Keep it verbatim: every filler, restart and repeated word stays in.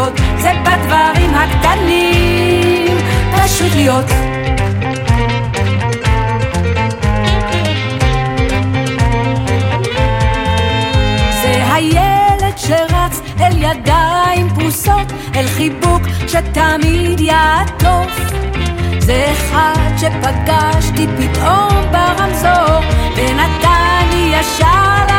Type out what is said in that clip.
להיות, זה בדברים הקטנים, פשוט להיות. זה הילד שרץ אל ידיים פרוסות, אל חיבוק שתמיד יעטוף. זה אחד שפגשתי פתאום ברמזור ונתן לי ישר